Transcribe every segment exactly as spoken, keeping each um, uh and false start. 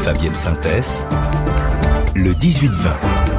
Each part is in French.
Fabienne Synthèse, le dix-huit vingt.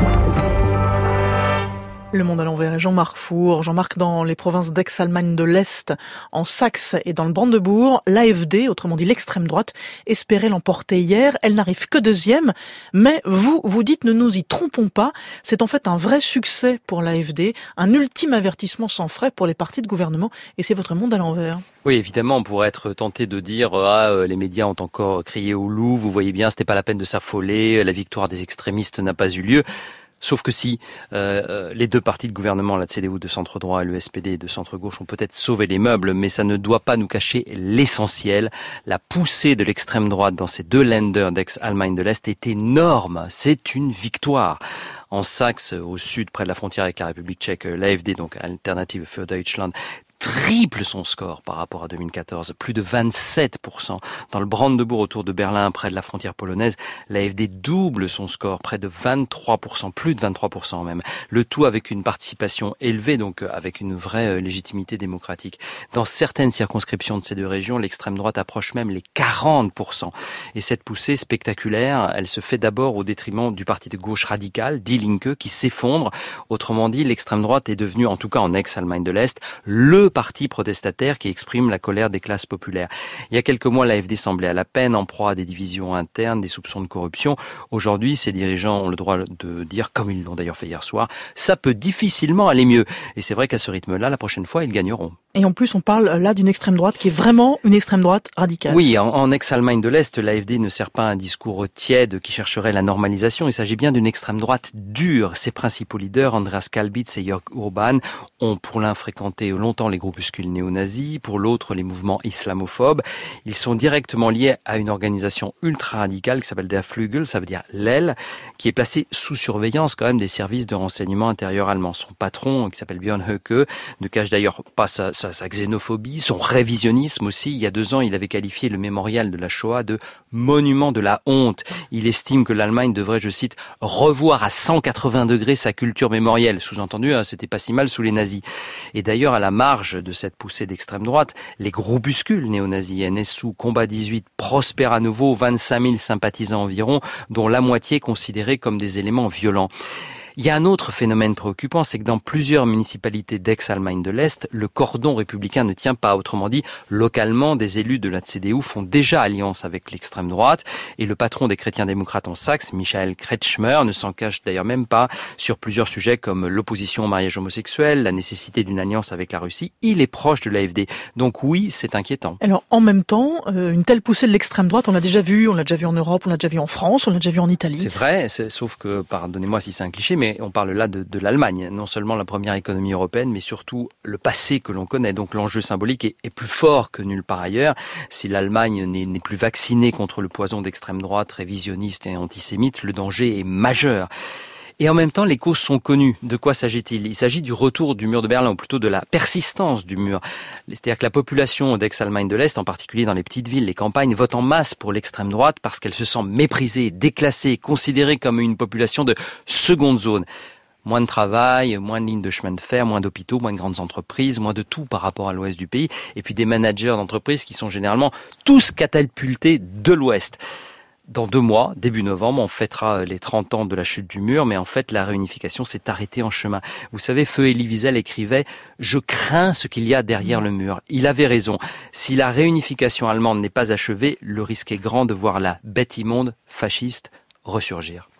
Le Monde à l'envers et Jean-Marc Four. Jean-Marc, dans les provinces d'Aix-Allemagne de l'Est, en Saxe et dans le Brandebourg, l'A F D, autrement dit l'extrême droite, espérait l'emporter hier. Elle n'arrive que deuxième, mais vous, vous dites ne nous y trompons pas. C'est en fait un vrai succès pour l'A F D, un ultime avertissement sans frais pour les partis de gouvernement, et c'est votre Monde à l'envers. Oui, évidemment, on pourrait être tenté de dire ah, les médias ont encore crié au loup, vous voyez bien, c'était pas la peine de s'affoler, la victoire des extrémistes n'a pas eu lieu. Sauf que si, euh, les deux partis de gouvernement, la C D U de centre-droit et le S P D de centre-gauche, ont peut-être sauvé les meubles, mais ça ne doit pas nous cacher l'essentiel. La poussée de l'extrême droite dans ces deux Länder d'Aix-Allemagne de l'Est est énorme. C'est une victoire. En Saxe, au sud, près de la frontière avec la République tchèque, l'A F D, donc Alternative für Deutschland, triple son score par rapport à deux mille quatorze, plus de vingt-sept pour cent. Dans le Brandebourg, autour de Berlin, près de la frontière polonaise, l'A F D double son score, près de vingt-trois pour cent, plus de vingt-trois pour cent même. Le tout avec une participation élevée, donc avec une vraie légitimité démocratique. Dans certaines circonscriptions de ces deux régions, l'extrême droite approche même les quarante pour cent. Et cette poussée spectaculaire, elle se fait d'abord au détriment du parti de gauche radical, Die Linke, qui s'effondre. Autrement dit, l'extrême droite est devenue, en tout cas en Aix-Allemagne de l'Est, le parti protestataire qui exprime la colère des classes populaires. Il y a quelques mois, l'A F D semblait à la peine en proie à des divisions internes, des soupçons de corruption. Aujourd'hui, ses dirigeants ont le droit de dire, comme ils l'ont d'ailleurs fait hier soir, ça peut difficilement aller mieux. Et c'est vrai qu'à ce rythme-là, la prochaine fois, ils gagneront. Et en plus, on parle là d'une extrême droite qui est vraiment une extrême droite radicale. Oui, en, en Aix-Allemagne de l'Est, l'A F D ne sert pas un discours tiède qui chercherait la normalisation. Il s'agit bien d'une extrême droite dure. Ses principaux leaders, Andreas Kalbitz et Jörg Urban, ont pour l'un fréquenté longtemps les groupuscules néo-nazis, pour l'autre les mouvements islamophobes. Ils sont directement liés à une organisation ultra-radicale qui s'appelle Der Flügel, ça veut dire l'aile, qui est placée sous surveillance quand même des services de renseignement intérieur allemands. Son patron, qui s'appelle Björn Höcke, ne cache d'ailleurs pas sa Sa, sa xénophobie, son révisionnisme aussi. Il y a deux ans, il avait qualifié le mémorial de la Shoah de monument de la honte. Il estime que l'Allemagne devrait, je cite, revoir à cent quatre-vingts degrés sa culture mémorielle. Sous-entendu, hein, c'était pas si mal sous les nazis. Et d'ailleurs, à la marge de cette poussée d'extrême droite, les groupuscules néo-nazis, N S U, Combat dix-huit, prospèrent à nouveau, vingt-cinq mille sympathisants environ, dont la moitié considérés comme des éléments violents. Il y a un autre phénomène préoccupant, c'est que dans plusieurs municipalités d'Aix-Allemagne de l'Est, le cordon républicain ne tient pas. Autrement dit, localement, des élus de la C D U font déjà alliance avec l'extrême droite. Et le patron des chrétiens démocrates en Saxe, Michael Kretschmer, ne s'en cache d'ailleurs même pas sur plusieurs sujets comme l'opposition au mariage homosexuel, la nécessité d'une alliance avec la Russie. Il est proche de l'A F D. Donc oui, c'est inquiétant. Alors en même temps, euh, une telle poussée de l'extrême droite, on l'a déjà vu, on l'a déjà vu en Europe, on l'a déjà vu en France, on l'a déjà vu en Italie. C'est vrai, c'est, sauf que, pardonnez-moi si c'est un cliché, mais on parle là de, de l'Allemagne, non seulement la première économie européenne, mais surtout le passé que l'on connaît. Donc l'enjeu symbolique est, est plus fort que nulle part ailleurs. Si l'Allemagne n'est, n'est plus vaccinée contre le poison d'extrême droite, révisionniste et antisémite, le danger est majeur. Et en même temps, les causes sont connues. De quoi s'agit-il ? Il s'agit du retour du mur de Berlin, ou plutôt de la persistance du mur. C'est-à-dire que la population d'Aix-Allemagne de l'Est, en particulier dans les petites villes, les campagnes, vote en masse pour l'extrême droite parce qu'elle se sent méprisée, déclassée, considérée comme une population de seconde zone. Moins de travail, moins de lignes de chemin de fer, moins d'hôpitaux, moins de grandes entreprises, moins de tout par rapport à l'ouest du pays. Et puis des managers d'entreprises qui sont généralement tous catapultés de l'ouest. Dans deux mois, début novembre, on fêtera les trente ans de la chute du mur, mais en fait, la réunification s'est arrêtée en chemin. Vous savez, Feu Elie Wiesel écrivait « Je crains ce qu'il y a derrière le mur ». Il avait raison. Si la réunification allemande n'est pas achevée, le risque est grand de voir la bête immonde fasciste ressurgir.